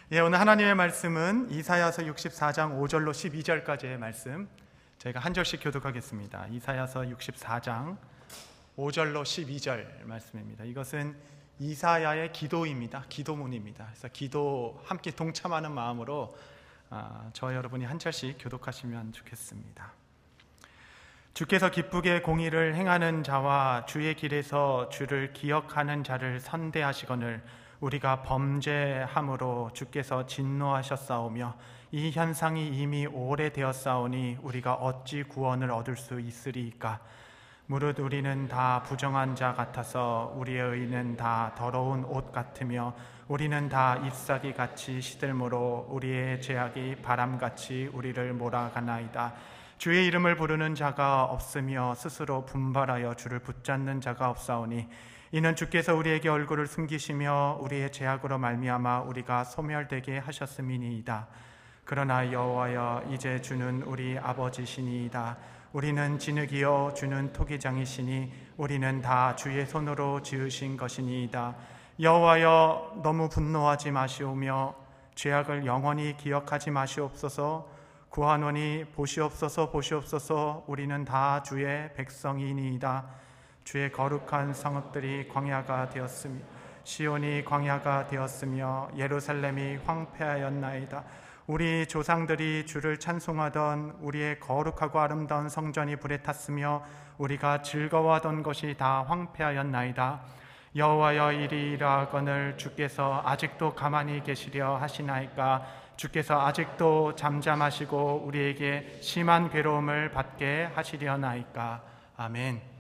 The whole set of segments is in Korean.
오늘 하나님의 말씀은 이사야서 64장 5절로 12절까지의 말씀, 저희가 한 절씩 교독하겠습니다. 이사야서 64장 5절로 12절 말씀입니다. 이것은 이사야의 기도입니다. 기도문입니다. 그래서 기도 함께 동참하는 마음으로 저와 여러분이 한 절씩 교독하시면 좋겠습니다. 주께서 기쁘게 공의를 행하는 자와 주의 길에서 주를 기억하는 자를 선대하시거늘 우리가 범죄함으로 주께서 진노하셨사오며 이 현상이 이미 오래되었사오니 우리가 어찌 구원을 얻을 수 있으리이까. 무릇 우리는 다 부정한 자 같아서 우리의 의는 다 더러운 옷 같으며 우리는 다 잎사귀 같이 시들므로 우리의 죄악이 바람같이 우리를 몰아가나이다. 주의 이름을 부르는 자가 없으며 스스로 분발하여 주를 붙잡는 자가 없사오니 이는 주께서 우리에게 얼굴을 숨기시며 우리의 죄악으로 말미암아 우리가 소멸되게 하셨음이니이다. 그러나 여호와여, 이제 주는 우리 아버지시니이다. 우리는 진흙이요 주는 토기장이시니 우리는 다 주의 손으로 지으신 것이니이다. 여호와여, 너무 분노하지 마시오며 죄악을 영원히 기억하지 마시옵소서. 구하노니 보시옵소서, 보시옵소서. 우리는 다 주의 백성이니이다. 주의 거룩한 성읍들이 광야가 되었으며 시온이 광야가 되었으며 예루살렘이 황폐하였나이다. 우리 조상들이 주를 찬송하던 우리의 거룩하고 아름다운 성전이 불에 탔으며 우리가 즐거워하던 것이 다 황폐하였나이다. 여호와여, 이리 일하거늘 주께서 아직도 가만히 계시려 하시나이까. 주께서 아직도 잠잠하시고 우리에게 심한 괴로움을 받게 하시려나이까. 아멘.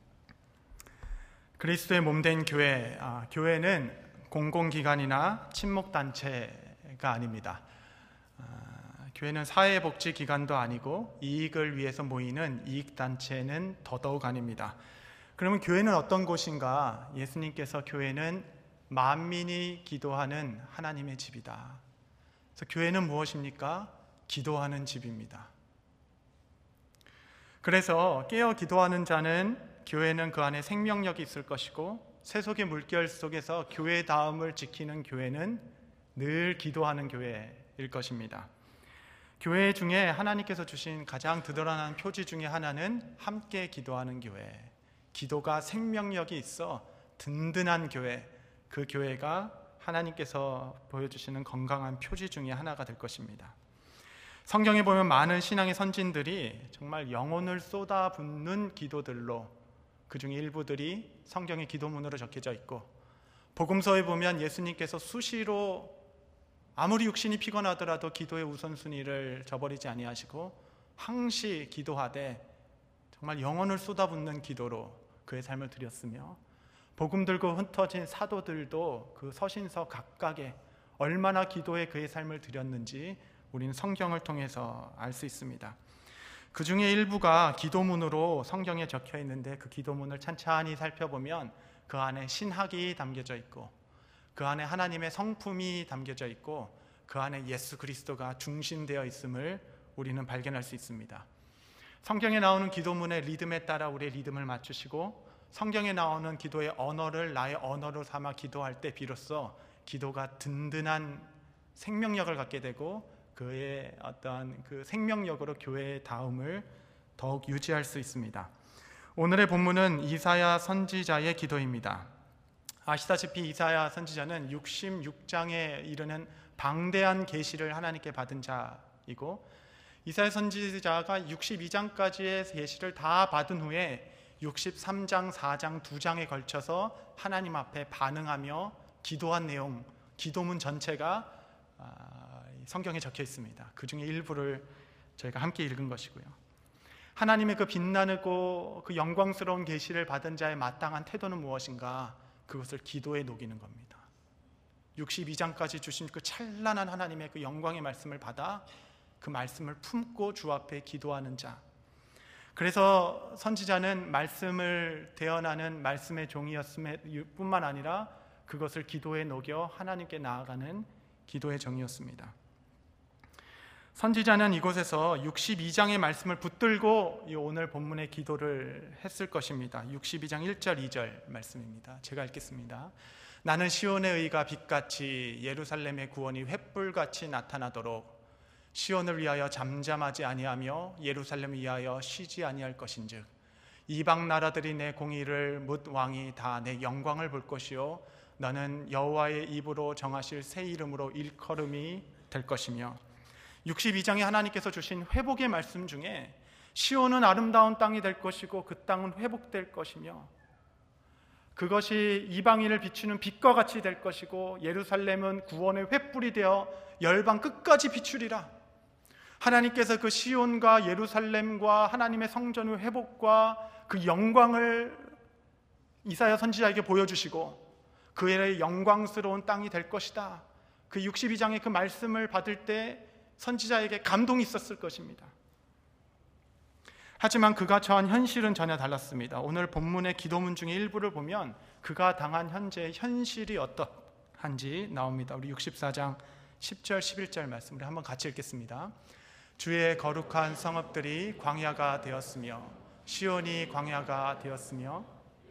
그리스도의 몸된 교회, 교회는 공공기관이나 친목단체가 아닙니다. 교회는 사회복지기관도 아니고 이익을 위해서 모이는 이익단체는 더더욱 아닙니다. 그러면 교회는 어떤 곳인가? 예수님께서 교회는 만민이 기도하는 하나님의 집이다. 그래서 교회는 무엇입니까? 기도하는 집입니다. 그래서 깨어 기도하는 자는 교회는 그 안에 생명력이 있을 것이고 세속의 물결 속에서 교회다움을 지키는 교회는 늘 기도하는 교회일 것입니다. 교회 중에 하나님께서 주신 가장 든든한 표지 중에 하나는 함께 기도하는 교회, 기도가 생명력이 있어 든든한 교회, 그 교회가 하나님께서 보여주시는 건강한 표지 중에 하나가 될 것입니다. 성경에 보면 많은 신앙의 선진들이 정말 영혼을 쏟아붓는 기도들로, 그 중에 일부들이 성경의 기도문으로 적혀져 있고, 복음서에 보면 예수님께서 수시로 아무리 육신이 피곤하더라도 기도의 우선순위를 저버리지 아니하시고 항시 기도하되 정말 영혼을 쏟아붓는 기도로 그의 삶을 드렸으며, 복음 들고 흩어진 사도들도 그 서신서 각각에 얼마나 기도에 그의 삶을 드렸는지 우리는 성경을 통해서 알 수 있습니다. 그 중에 일부가 기도문으로 성경에 적혀 있는데, 그 기도문을 찬찬히 살펴보면 그 안에 신학이 담겨져 있고 그 안에 하나님의 성품이 담겨져 있고 그 안에 예수 그리스도가 중심되어 있음을 우리는 발견할 수 있습니다. 성경에 나오는 기도문의 리듬에 따라 우리의 리듬을 맞추시고, 성경에 나오는 기도의 언어를 나의 언어로 삼아 기도할 때 비로소 기도가 든든한 생명력을 갖게 되고 그의 어떠한 그 생명력으로 교회의 다움을 더욱 유지할 수 있습니다. 오늘의 본문은 이사야 선지자의 기도입니다. 아시다시피 이사야 선지자는 66장에 이르는 방대한 계시를 하나님께 받은 자이고, 이사야 선지자가 62장까지의 계시를 다 받은 후에 63장, 4장, 2장에 걸쳐서 하나님 앞에 반응하며 기도한 내용, 기도문 전체가 성경에 적혀 있습니다. 그 중에 일부를 저희가 함께 읽은 것이고요. 하나님의 그 빛나고 그 영광스러운 계시를 받은 자의 마땅한 태도는 무엇인가? 그것을 기도에 녹이는 겁니다. 62장까지 주신 그 찬란한 하나님의 그 영광의 말씀을 받아 그 말씀을 품고 주 앞에 기도하는 자. 그래서 선지자는 말씀을 대언하는 말씀의 종이었음에 뿐만 아니라 그것을 기도에 녹여 하나님께 나아가는 기도의 종이었습니다. 선지자는 이곳에서 62장의 말씀을 붙들고 오늘 본문의 기도를 했을 것입니다. 62장 1절 2절 말씀입니다. 제가 읽겠습니다. 나는 시온의 의가 빛같이 예루살렘의 구원이 횃불같이 나타나도록 시온을 위하여 잠잠하지 아니하며 예루살렘을 위하여 쉬지 아니할 것인즉 이방 나라들이 내 공의를 묻 왕이 다 내 영광을 볼 것이요 너는 여호와의 입으로 정하실 새 이름으로 일컬음이 될 것이며 62장에 하나님께서 주신 회복의 말씀 중에 시온은 아름다운 땅이 될 것이고 그 땅은 회복될 것이며 그것이 이방인을 비추는 빛과 같이 될 것이고 예루살렘은 구원의 횃불이 되어 열방 끝까지 비추리라. 하나님께서 그 시온과 예루살렘과 하나님의 성전의 회복과 그 영광을 이사야 선지자에게 보여주시고 그의 영광스러운 땅이 될 것이다. 그 62장의 그 말씀을 받을 때 선지자에게 감동이 있었을 것입니다. 하지만 그가 처한 현실은 전혀 달랐습니다. 오늘 본문의 기도문 중에 일부를 보면 그가 당한 현재의 현실이 어떠한지 나옵니다. 우리 64장 10절 11절 말씀을 한번 같이 읽겠습니다. 주의 거룩한 성읍들이 광야가 되었으며 시온이 광야가 되었으며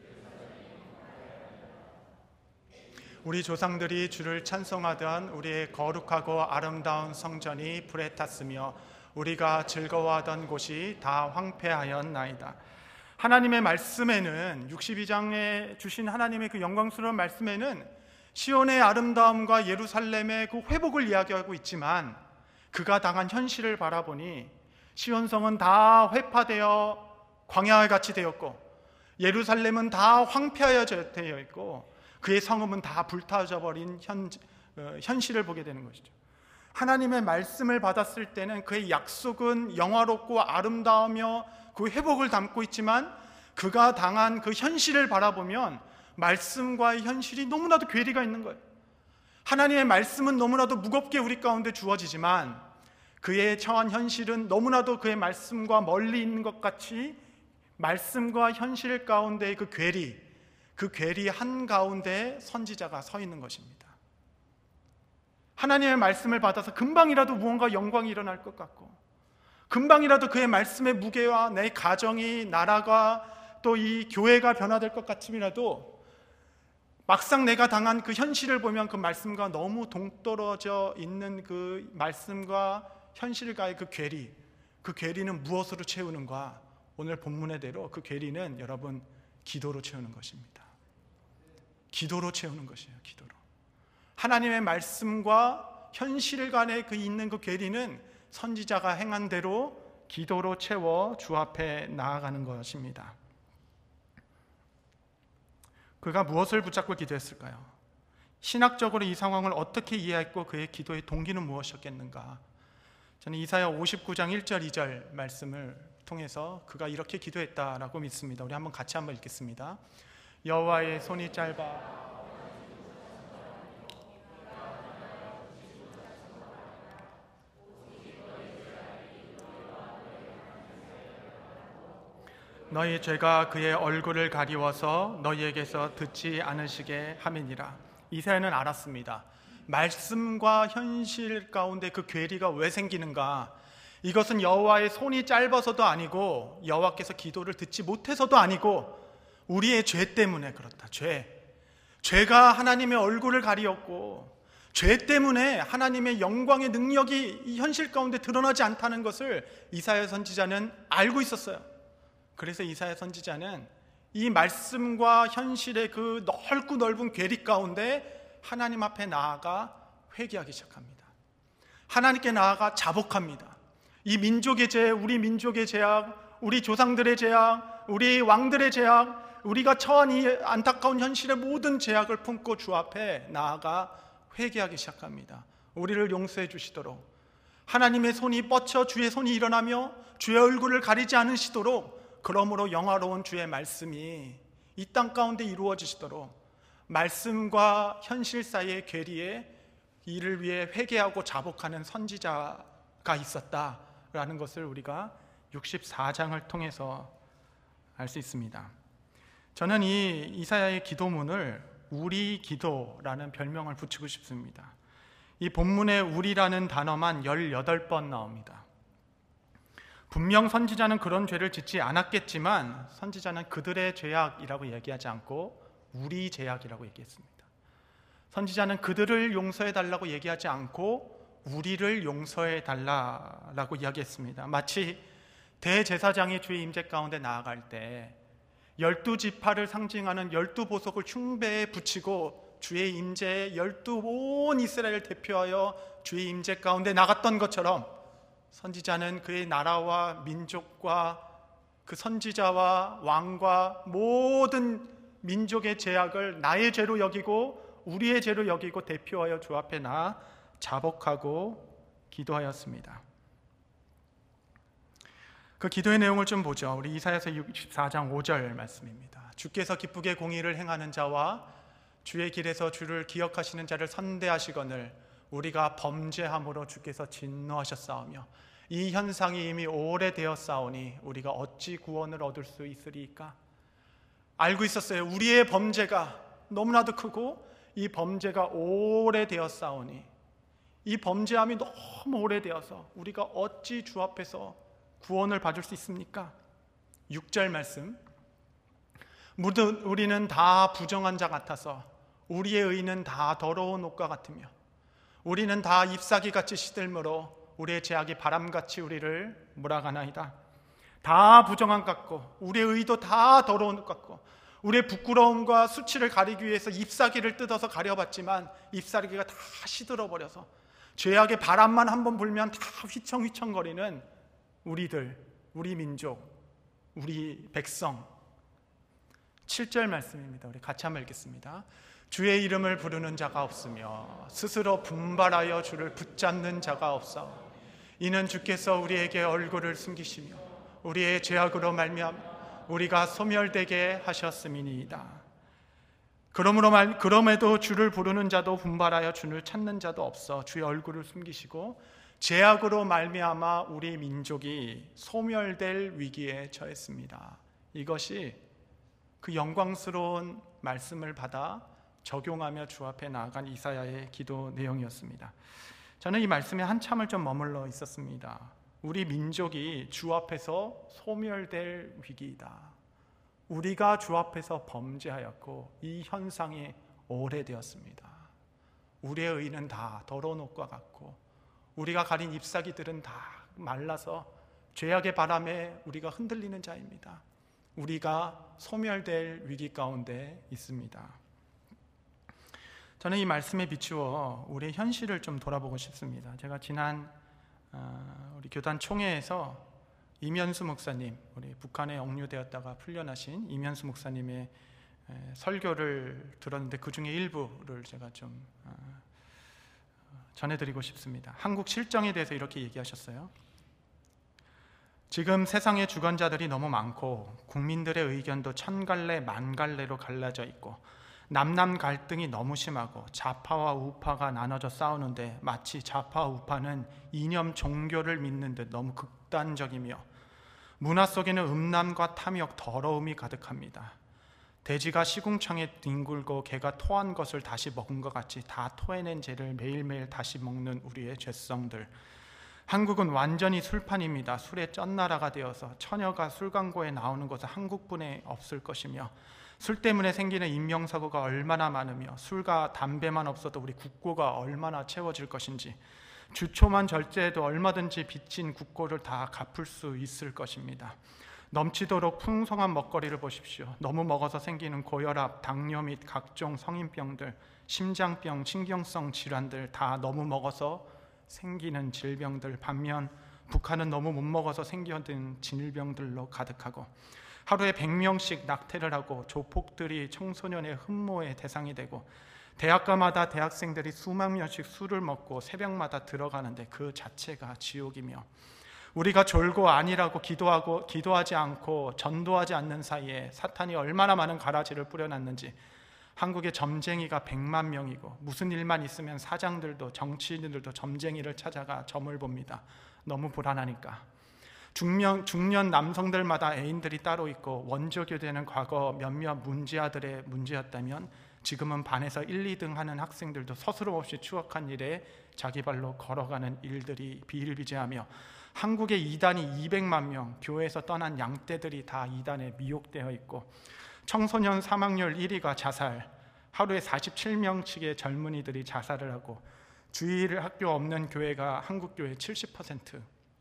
우리 조상들이 주를 찬송하던 우리의 거룩하고 아름다운 성전이 불에 탔으며 우리가 즐거워하던 곳이 다 황폐하였나이다. 하나님의 말씀에는 62장에 주신 하나님의 그 영광스러운 말씀에는 시온의 아름다움과 예루살렘의 그 회복을 이야기하고 있지만 그가 당한 현실을 바라보니 시온성은 다 회파되어 광야와 같이 되었고 예루살렘은 다 황폐하여 되어 있고 그의 성읍은 다 불타져 버린 현실을 보게 되는 것이죠. 하나님의 말씀을 받았을 때는 그의 약속은 영화롭고 아름다우며 그 회복을 담고 있지만 그가 당한 그 현실을 바라보면 말씀과의 현실이 너무나도 괴리가 있는 거예요. 하나님의 말씀은 너무나도 무겁게 우리 가운데 주어지지만 그의 처한 현실은 너무나도 그의 말씀과 멀리 있는 것 같이 말씀과 현실 가운데의 그 괴리 한가운데 선지자가 서 있는 것입니다. 하나님의 말씀을 받아서 금방이라도 무언가 영광이 일어날 것 같고 금방이라도 그의 말씀의 무게와 내 가정이 나라가 또 이 교회가 변화될 것 같음이라도 막상 내가 당한 그 현실을 보면 그 말씀과 너무 동떨어져 있는 그 말씀과 현실과의 그 괴리는 무엇으로 채우는가? 오늘 본문의대로 그 괴리는 여러분 기도로 채우는 것입니다. 기도로 채우는 것이에요. 기도로. 하나님의 말씀과 현실 간에 그 있는 그 괴리는 선지자가 행한 대로 기도로 채워 주 앞에 나아가는 것입니다. 그가 무엇을 붙잡고 기도했을까요? 신학적으로 이 상황을 어떻게 이해했고 그의 기도의 동기는 무엇이었겠는가? 저는 이사야 59장 1절 2절 말씀을 통해서 그가 이렇게 기도했다라고 믿습니다. 우리 한번 같이 한번 읽겠습니다. 여호와의 손이 짧아 너희 죄가 그의 얼굴을 가리워서 너희에게서 듣지 않으시게 함이니라. 이사야는 알았습니다. 말씀과 현실 가운데 그 괴리가 왜 생기는가? 이것은 여호와의 손이 짧아서도 아니고 여호와께서 기도를 듣지 못해서도 아니고 우리의 죄 때문에 그렇다. 죄가 하나님의 얼굴을 가리었고 죄 때문에 하나님의 영광의 능력이 이 현실 가운데 드러나지 않다는 것을 이사야 선지자는 알고 있었어요. 그래서 이사야 선지자는 이 말씀과 현실의 그 넓고 넓은 괴리 가운데 하나님 앞에 나아가 회개하기 시작합니다. 하나님께 나아가 자복합니다. 이 민족의 죄, 우리 민족의 죄악, 우리 조상들의 죄악, 우리 왕들의 죄악, 우리가 처한 이 안타까운 현실의 모든 죄악을 품고 주 앞에 나아가 회개하기 시작합니다. 우리를 용서해 주시도록 하나님의 손이 뻗쳐 주의 손이 일어나며 주의 얼굴을 가리지 않으시도록 그러므로 영화로운 주의 말씀이 이 땅 가운데 이루어지시도록 말씀과 현실 사이의 괴리에 이를 위해 회개하고 자복하는 선지자가 있었다라는 것을 우리가 64장을 통해서 알 수 있습니다. 저는 이 이사야의 기도문을 우리 기도라는 별명을 붙이고 싶습니다. 이 본문에 우리라는 단어만 18번 나옵니다. 분명 선지자는 그런 죄를 짓지 않았겠지만 선지자는 그들의 죄악이라고 얘기하지 않고 우리 죄악이라고 얘기했습니다. 선지자는 그들을 용서해 달라고 얘기하지 않고 우리를 용서해 달라라고 이야기했습니다. 마치 대제사장이 주의 임재 가운데 나아갈 때 12지파를 상징하는 12보석을 흉배에 붙이고 주의 임재에 12온 이스라엘을 대표하여 주의 임재 가운데 나갔던 것처럼, 선지자는 그의 나라와 민족과 그 선지자와 왕과 모든 민족의 죄악을 나의 죄로 여기고 우리의 죄로 여기고 대표하여 주 앞에 나아 자복하고 기도하였습니다. 그 기도의 내용을 좀 보죠. 우리 이사야서 64장 5절 말씀입니다. 주께서 기쁘게 공의를 행하는 자와 주의 길에서 주를 기억하시는 자를 선대하시거늘 우리가 범죄함으로 주께서 진노하셨사오며 이 현상이 이미 오래되었사오니 우리가 어찌 구원을 얻을 수 있으리까? 알고 있었어요. 우리의 범죄가 너무나도 크고 이 범죄가 오래되었사오니, 이 범죄함이 너무 오래되어서 우리가 어찌 주 앞에서 구원을 받을 수 있습니까? 6절 말씀, 우리는 다 부정한 자 같아서 우리의 의는 다 더러운 옷과 같으며 우리는 다 잎사귀같이 시들므로 우리의 죄악이 바람같이 우리를 몰아가나이다. 다 부정한 것 같고 우리의 의도 다 더러운 것 같고 우리의 부끄러움과 수치를 가리기 위해서 잎사귀를 뜯어서 가려봤지만 잎사귀가 다 시들어버려서 죄악의 바람만 한번 불면 다 휘청휘청거리는 우리들, 우리 민족, 우리 백성. 7절 말씀입니다. 우리 같이 한번 읽겠습니다. 주의 이름을 부르는 자가 없으며 스스로 분발하여 주를 붙잡는 자가 없사오. 이는 주께서 우리에게 얼굴을 숨기시며 우리의 죄악으로 말미암아 우리가 소멸되게 하셨음이니이다. 그럼에도 주를 부르는 자도 분발하여 주를 찾는 자도 없어 주의 얼굴을 숨기시고 죄악으로 말미암아 우리 민족이 소멸될 위기에 처했습니다. 이것이 그 영광스러운 말씀을 받아 적용하며 주 앞에 나아간 이사야의 기도 내용이었습니다. 저는 이 말씀에 한참을 좀 머물러 있었습니다. 우리 민족이 주 앞에서 소멸될 위기이다. 우리가 주 앞에서 범죄하였고 이 현상이 오래되었습니다. 우리의 의는 다 더러운 옷과 같고 우리가 가린 잎사귀들은 다 말라서 죄악의 바람에 우리가 흔들리는 자입니다. 우리가 소멸될 위기 가운데 있습니다. 저는 이 말씀에 비추어 우리의 현실을 좀 돌아보고 싶습니다. 제가 지난 우리 교단 총회에서 이면수 목사님, 우리 북한에 억류되었다가 풀려나신 이면수 목사님의 설교를 들었는데 그 중에 일부를 제가 좀 전해드리고 싶습니다. 한국 실정에 대해서 이렇게 얘기하셨어요. 지금 세상의 주관자들이 너무 많고 국민들의 의견도 천갈래 만갈래로 갈라져 있고 남남 갈등이 너무 심하고 좌파와 우파가 나눠져 싸우는데 마치 좌파 우파는 이념 종교를 믿는 듯 너무 극단적이며 문화 속에는 음란과 탐욕, 더러움이 가득합니다. 돼지가 시궁창에 뒹굴고 개가 토한 것을 다시 먹은 것 같이 다 토해낸 죄를 매일매일 다시 먹는 우리의 죄성들. 한국은 완전히 술판입니다. 술의 쩐나라가 되어서 처녀가 술 광고에 나오는 것은 한국뿐에 없을 것이며 술 때문에 생기는 인명사고가 얼마나 많으며 술과 담배만 없어도 우리 국고가 얼마나 채워질 것인지 주초만 절제해도 얼마든지 빚진 국고를 다 갚을 수 있을 것입니다. 넘치도록 풍성한 먹거리를 보십시오. 너무 먹어서 생기는 고혈압, 당뇨 및 각종 성인병들, 심장병, 신경성 질환들 다 너무 먹어서 생기는 질병들, 반면 북한은 너무 못 먹어서 생겨든 질병들로 가득하고 하루에 100명씩 낙태를 하고 조폭들이 청소년의 흠모의 대상이 되고 대학가마다 대학생들이 수만 명씩 술을 먹고 새벽마다 들어가는데 그 자체가 지옥이며 우리가 졸고 아니라고 기도하지 않고 전도하지 않는 사이에 사탄이 얼마나 많은 가라지를 뿌려놨는지 한국의 점쟁이가 100만 명이고 무슨 일만 있으면 사장들도 정치인들도 점쟁이를 찾아가 점을 봅니다. 너무 불안하니까. 중년 남성들마다 애인들이 따로 있고 원조교대는 과거 몇몇 문제아들의 문제였다면 지금은 반에서 1, 2등 하는 학생들도 서스럼없이 추억한 일에 자기 발로 걸어가는 일들이 비일비재하며 한국의 이단이 200만 명, 교회에서 떠난 양떼들이 다 이단에 미혹되어 있고 청소년 사망률 1위가 자살, 하루에 47명씩의 젊은이들이 자살을 하고 주일 학교 없는 교회가 한국 교회 70%.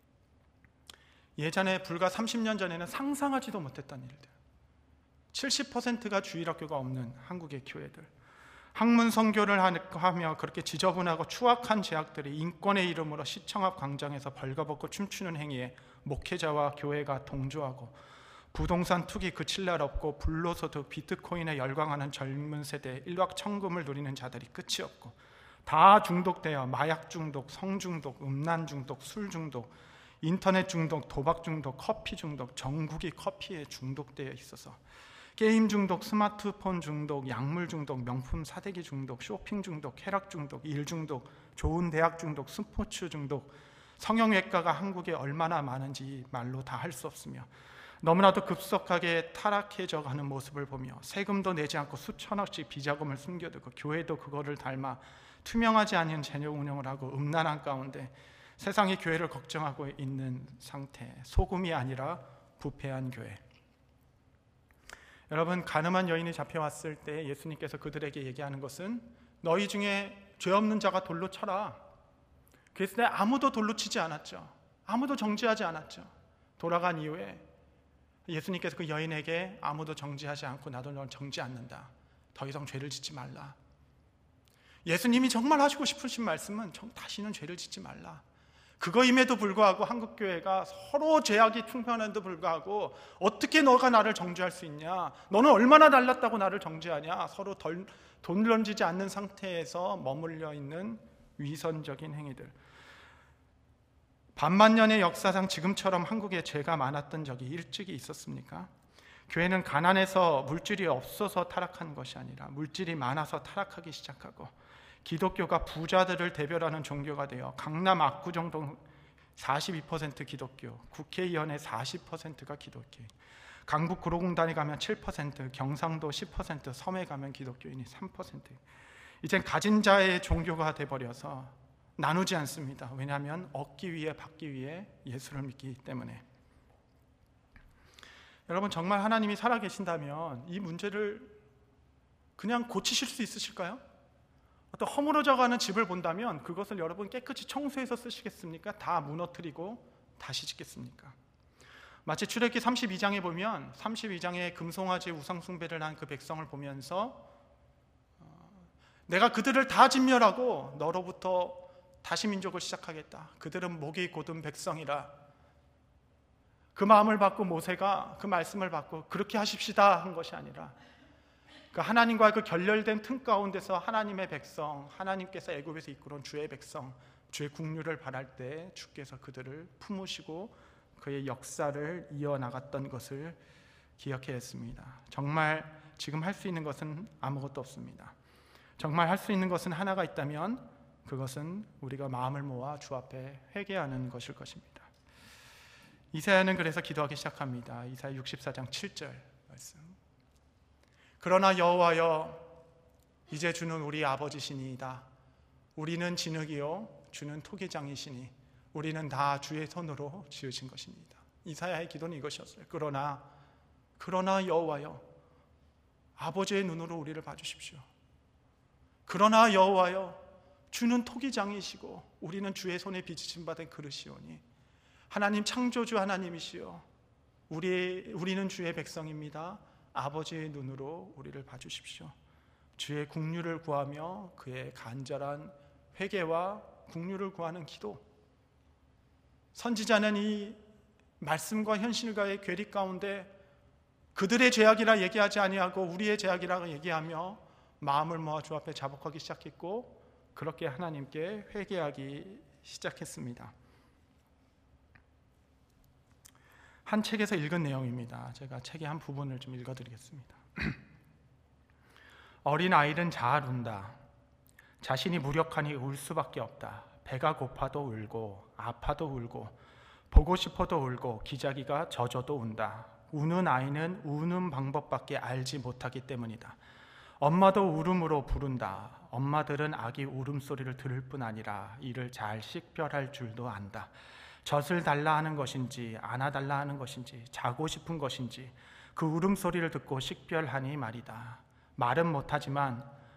예전에 불과 30년 전에는 상상하지도 못했던 일들. 70%가 주일 학교가 없는 한국의 교회들. 학문 선교를 하며 그렇게 지저분하고 추악한 죄악들이 인권의 이름으로 시청 앞 광장에서 벌거벗고 춤추는 행위에 목회자와 교회가 동조하고 부동산 투기 그칠 날 없고 불로소득 비트코인에 열광하는 젊은 세대 일확천금을 누리는 자들이 끝이 없고 다 중독되어 마약 중독, 성 중독, 음란 중독, 술 중독, 인터넷 중독, 도박 중독, 커피 중독, 전국이 커피에 중독되어 있어서 게임 중독, 스마트폰 중독, 약물 중독, 명품 사대기 중독, 쇼핑 중독, 쾌락 중독, 일 중독, 좋은 대학 중독, 스포츠 중독, 성형외과가 한국에 얼마나 많은지 말로 다 할 수 없으며 너무나도 급속하게 타락해져 가는 모습을 보며 세금도 내지 않고 수천억씩 비자금을 숨겨두고 교회도 그거를 닮아 투명하지 않은 재정 운영을 하고 음란한 가운데 세상이 교회를 걱정하고 있는 상태, 소금이 아니라 부패한 교회. 여러분, 가늠한 여인이 잡혀왔을 때 예수님께서 그들에게 얘기하는 것은 너희 중에 죄 없는 자가 돌로 쳐라. 그랬을 때 아무도 돌로 치지 않았죠. 아무도 정죄하지 않았죠. 돌아간 이후에 예수님께서 그 여인에게 아무도 정죄하지 않고 나도 널 정죄 않는다. 더 이상 죄를 짓지 말라. 예수님이 정말 하시고 싶으신 말씀은 다시는 죄를 짓지 말라. 그거임에도 불구하고 한국교회가 서로 죄악이 충만한데도 불구하고 어떻게 너가 나를 정죄할 수 있냐? 너는 얼마나 달랐다고 나를 정죄하냐? 서로 돈 던지지 않는 상태에서 머물러 있는 위선적인 행위들. 반만 년의 역사상 지금처럼 한국에 죄가 많았던 적이 일찍이 있었습니까? 교회는 가난해서 물질이 없어서 타락한 것이 아니라 물질이 많아서 타락하기 시작하고 기독교가 부자들을 대별하는 종교가 되어 강남 압구정동 42% 기독교, 국회의원의 40%가 기독교인, 강북 구로공단에 가면 7%, 경상도 10%, 섬에 가면 기독교인이 3%. 이젠 가진 자의 종교가 돼버려서 나누지 않습니다. 왜냐하면 얻기 위해 받기 위해 예수를 믿기 때문에. 여러분, 정말 하나님이 살아계신다면 이 문제를 그냥 고치실 수 있으실까요? 어떤 허물어져가는 집을 본다면 그것을 여러분 깨끗이 청소해서 쓰시겠습니까? 다 무너뜨리고 다시 짓겠습니까? 마치 출애굽기 32장에 보면 32장에 금송아지 우상숭배를 한 그 백성을 보면서 내가 그들을 다 진멸하고 너로부터 다시 민족을 시작하겠다. 그들은 목이 곧은 백성이라. 그 마음을 받고 모세가 그 말씀을 받고 그렇게 하십시다 한 것이 아니라 그 하나님과 그 결렬된 틈 가운데서 하나님의 백성, 하나님께서 애굽에서 이끌어온 주의 백성, 주의 국류를 바랄 때 주께서 그들을 품으시고 그의 역사를 이어나갔던 것을 기억해야 했습니다. 정말 지금 할 수 있는 것은 아무것도 없습니다. 정말 할 수 있는 것은 하나가 있다면 그것은 우리가 마음을 모아 주 앞에 회개하는 것일 것입니다. 이사야는 그래서 기도하기 시작합니다. 이사야 64장 7절 말씀. 그러나 여호와여, 이제 주는 우리 아버지시니이다. 우리는 진흙이요 주는 토기장이시니 우리는 다 주의 손으로 지으신 것입니다. 이사야의 기도는 이것이었어요. 그러나 여호와여, 아버지의 눈으로 우리를 봐주십시오. 그러나 여호와여, 주는 토기장이시고 우리는 주의 손에 빚으심 받은 그릇이오니 하나님 창조주 하나님이시여, 우리는 주의 백성입니다. 아버지의 눈으로 우리를 봐주십시오. 주의 국류를 구하며 그의 간절한 회개와 국류를 구하는 기도. 선지자는 이 말씀과 현실과의 괴리 가운데 그들의 죄악이라 얘기하지 아니하고 우리의 죄악이라 얘기하며 마음을 모아 주 앞에 자복하기 시작했고 그렇게 하나님께 회개하기 시작했습니다. 한 책에서 읽은 내용입니다. 제가 책의 한 부분을 좀 읽어드리겠습니다. 어린 아이는 잘 운다. 자신이 무력하니 울 수밖에 없다. 배가 고파도 울고 아파도 울고 보고 싶어도 울고 기저귀가 젖어도 운다. 우는 아이는 우는 방법밖에 알지 못하기 때문이다. 엄마도 울음으로 부른다. 엄마들은 아기 울음소리를 들을 뿐 아니라 이를 잘 식별할 줄도 안다. 젖을 달라 하는 것인지 안아달라 하는 것인지 자고 싶은 것인지 그 울음소리를 듣고 식별하니 말이다. 말은 못하지만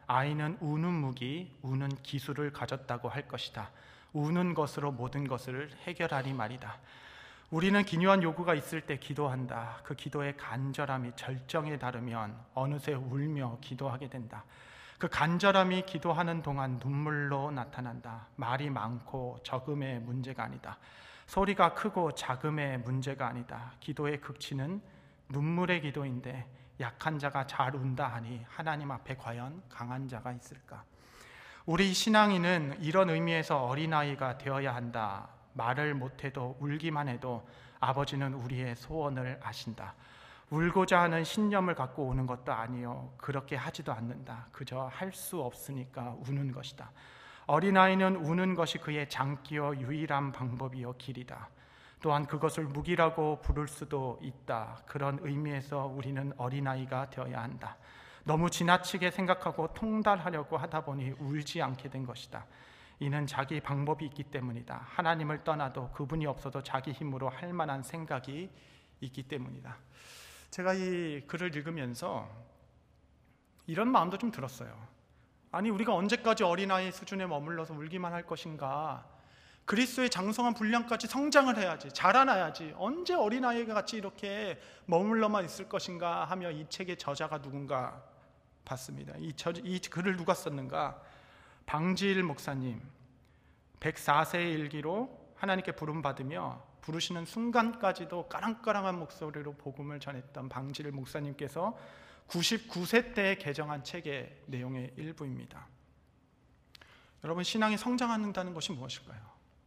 아이는 우는 무기, 우는 기술을 가졌다고 할 것이다. 우는 것으로 모든 것을 해결하리 말이다. 우리는 기묘한 요구가 있을 때 기도한다. 그 기도의 간절함이 절정에 다르면 어느새 울며 기도하게 된다. 그 간절함이 기도하는 동안 눈물로 나타난다. 말이 많고 적음의 문제가 아니다. 소리가 크고 작음의 문제가 아니다. 기도의 극치는 눈물의 기도인데 약한 자가 잘 운다 하니 하나님 앞에 과연 강한 자가 있을까? 우리 신앙인은 이런 의미에서 어린아이가 되어야 한다. 말을 못해도 울기만 해도 아버지는 우리의 소원을 아신다. 울고자 하는 신념을 갖고 오는 것도 아니요, 그렇게 하지도 않는다. 그저 할 수 없으니까 우는 것이다. 어린아이는 우는 것이 그의 장기요 유일한 방법이요 길이다. 또한 그것을 무기라고 부를 수도 있다. 그런 의미에서 우리는 어린아이가 되어야 한다. 너무 지나치게 생각하고 통달하려고 하다 보니 울지 않게 된 것이다. 이는 자기 방법이 있기 때문이다. 하나님을 떠나도 그분이 없어도 자기 힘으로 할 만한 생각이 있기 때문이다. 제가 이 글을 읽으면서 이런 마음도 좀 들었어요. 아니, 우리가 언제까지 어린아이 수준에 머물러서 울기만 할 것인가? 그리스도의 장성한 분량까지 성장을 해야지, 자라나야지. 언제 어린아이가 같이 이렇게 머물러만 있을 것인가 하며 이 책의 저자가 누군가 봤습니다. 이 글을 누가 썼는가? 방지일 목사님. 104세의 일기로 하나님께 부름받으며 부르시는 순간까지도 까랑까랑한 목소리로 복음을 전했던 방지일 목사님께서 99세 때에 개정한 책의 내용의 일부입니다. 여러분, 신앙이 성장한다는 것이 무엇일까요?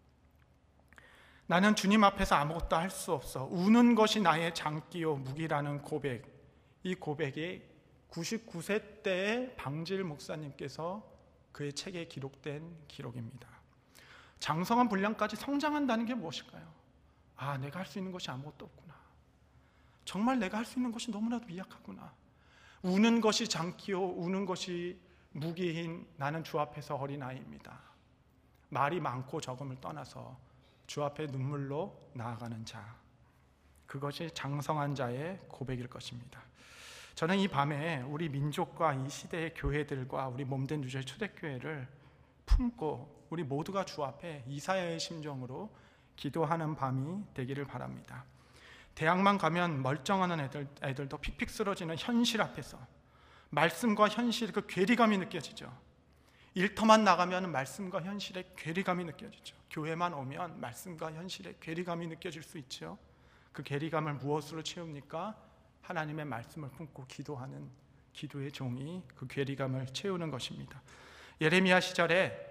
나는 주님 앞에서 아무것도 할 수 없어, 우는 것이 나의 장기요 무기라는 고백, 이 고백이 99세 때의 방지일 목사님께서 그의 책에 기록된 기록입니다. 장성한 분량까지 성장한다는 게 무엇일까요? 아, 내가 할 수 있는 것이 아무것도 없구나. 정말 내가 할 수 있는 것이 너무나도 미약하구나. 우는 것이 장기요 우는 것이 무기인 나는 주 앞에서 어린아이입니다. 말이 많고 적음을 떠나서 주 앞에 눈물로 나아가는 자, 그것이 장성한 자의 고백일 것입니다. 저는 이 밤에 우리 민족과 이 시대의 교회들과 우리 몸된 유저의 초대교회를 품고 우리 모두가 주 앞에 이사야의 심정으로 기도하는 밤이 되기를 바랍니다. 대학만 가면 멀쩡한 애들도 픽픽 쓰러지는 현실 앞에서 말씀과 현실의 그 괴리감이 느껴지죠. 일터만 나가면 말씀과 현실의 괴리감이 느껴지죠. 교회만 오면 말씀과 현실의 괴리감이 느껴질 수 있죠. 그 괴리감을 무엇으로 채웁니까? 하나님의 말씀을 품고 기도하는 기도의 종이 그 괴리감을 채우는 것입니다. 예레미야 시절에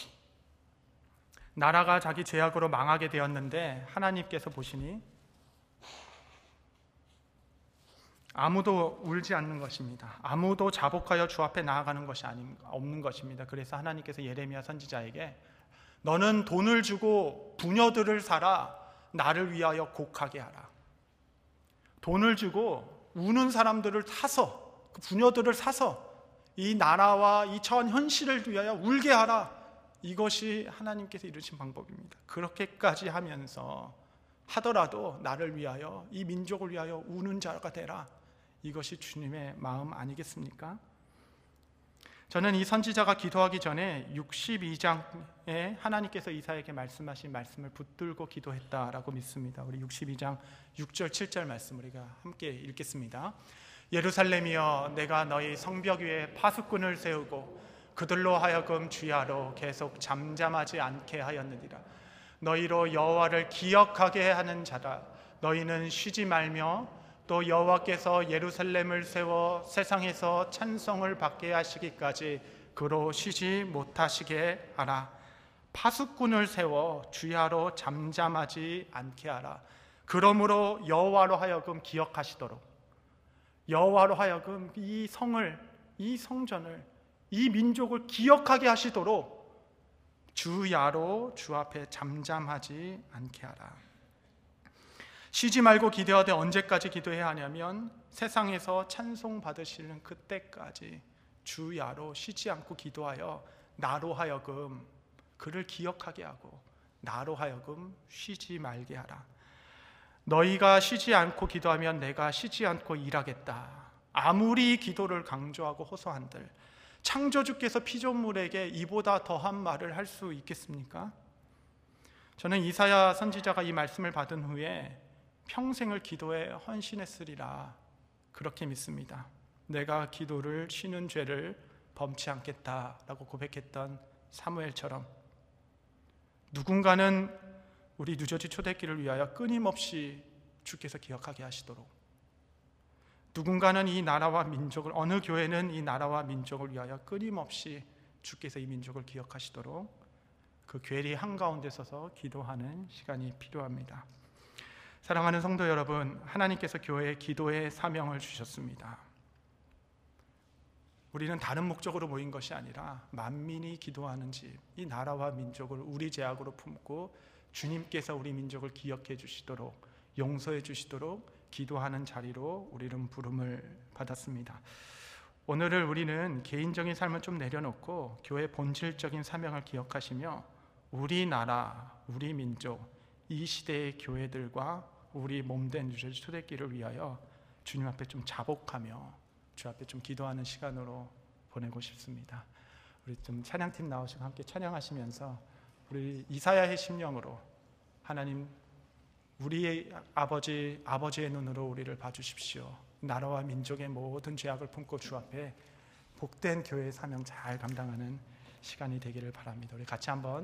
나라가 자기 죄악으로 망하게 되었는데 하나님께서 보시니 아무도 울지 않는 것입니다. 아무도 자복하여 주 앞에 나아가는 것이 없는 것입니다. 그래서 하나님께서 예레미야 선지자에게 너는 돈을 주고 부녀들을 사라, 나를 위하여 곡하게 하라. 돈을 주고 우는 사람들을 사서, 그 부녀들을 사서 이 나라와 이 처한 현실을 위하여 울게 하라. 이것이 하나님께서 이루신 방법입니다. 그렇게까지 하면서 하더라도 나를 위하여, 이 민족을 위하여 우는 자가 되라. 이것이 주님의 마음 아니겠습니까? 저는 이 선지자가 기도하기 전에 62장에 하나님께서 이사야에게 말씀하신 말씀을 붙들고 기도했다라고 믿습니다. 우리 62장 6절 7절 말씀을 우리가 함께 읽겠습니다. 예루살렘이여, 내가 너희 성벽 위에 파수꾼을 세우고 그들로 하여금 주야로 계속 잠잠하지 않게 하였느니라. 너희로 여호와를 기억하게 하는 자라. 너희는 쉬지 말며 또 여호와께서 예루살렘을 세워 세상에서 찬송을 받게 하시기까지 그로 쉬지 못하시게 하라. 파수꾼을 세워 주야로 잠잠하지 않게 하라. 그러므로 여호와로 하여금 기억하시도록, 여호와로 하여금 이 성을, 이 성전을, 이 민족을 기억하게 하시도록 주야로 주 앞에 잠잠하지 않게 하라. 쉬지 말고 기도하되 언제까지 기도해야 하냐면 세상에서 찬송 받으시는 그때까지 주야로 쉬지 않고 기도하여 나로 하여금 그를 기억하게 하고 나로 하여금 쉬지 말게 하라. 너희가 쉬지 않고 기도하면 내가 쉬지 않고 일하겠다. 아무리 기도를 강조하고 호소한들 창조주께서 피조물에게 이보다 더한 말을 할 수 있겠습니까? 저는 이사야 선지자가 이 말씀을 받은 후에 평생을 기도에 헌신했으리라 그렇게 믿습니다. 내가 기도를 쉬는 죄를 범치 않겠다라고 고백했던 사무엘처럼 누군가는 우리 뉴저지 초대교회를 위하여 끊임없이 주께서 기억하게 하시도록, 누군가는 이 나라와 민족을, 어느 교회는 이 나라와 민족을 위하여 끊임없이 주께서 이 민족을 기억하시도록 그 괴리 한가운데 서서 기도하는 시간이 필요합니다. 사랑하는 성도 여러분, 하나님께서 교회에 기도의 사명을 주셨습니다. 우리는 다른 목적으로 모인 것이 아니라 만민이 기도하는 집, 이 나라와 민족을 우리 제약으로 품고 주님께서 우리 민족을 기억해 주시도록, 용서해 주시도록 기도하는 자리로 우리는 부름을 받았습니다. 오늘을 우리는 개인적인 삶을 좀 내려놓고 교회 본질적인 사명을 기억하시며 우리나라, 우리 민족, 이 시대의 교회들과 우리 몸된 뉴저지 초대교회를 위하여 주님 앞에 좀 자복하며 주 앞에 좀 기도하는 시간으로 보내고 싶습니다. 우리 좀 찬양팀 나오시고 함께 찬양하시면서 우리 이사야의 심령으로 하나님, 우리의 아버지의 눈으로 우리를 봐주십시오. 나라와 민족의 모든 죄악을 품고 주 앞에 복된 교회의 사명 잘 감당하는 시간이 되기를 바랍니다. 우리 같이 한번